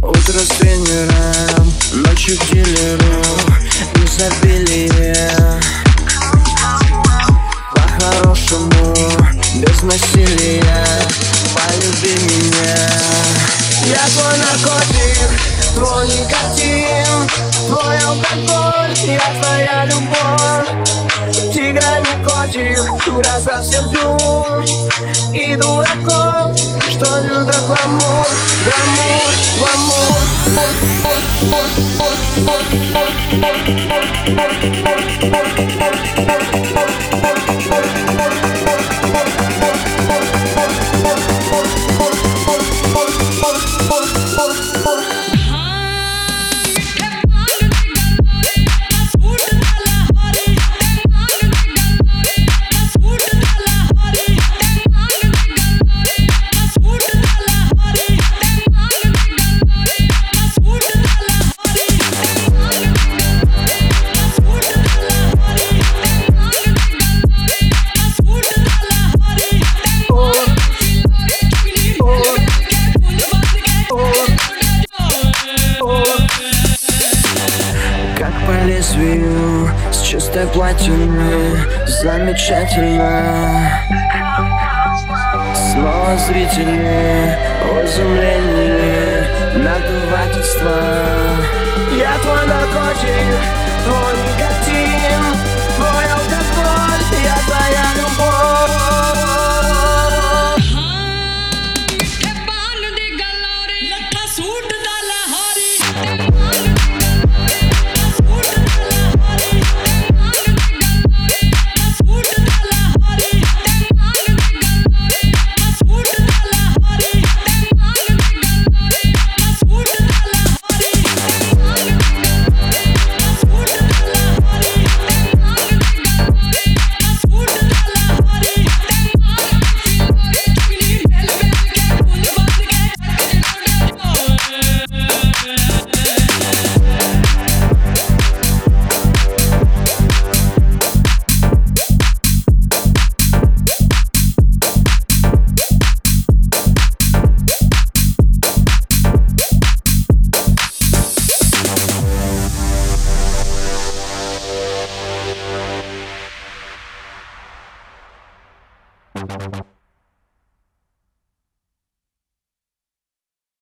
Утро с тренером, ночью к дилеру, изобилие. По-хорошему, без насилия, полюби меня. Я твой наркотик, твой никотин, твой алкоголь, я твоя любовь. Тиграми котик, дура совсем дюр. И дураков, что любят гламур, гламур, по лезвию, с чистой платиной, замечательно. Снова зрители в изумлении, надувательство. Я твой наркотик, твой никотин, твой алкоголь, я твоя любовь. Che panno di galore, la tua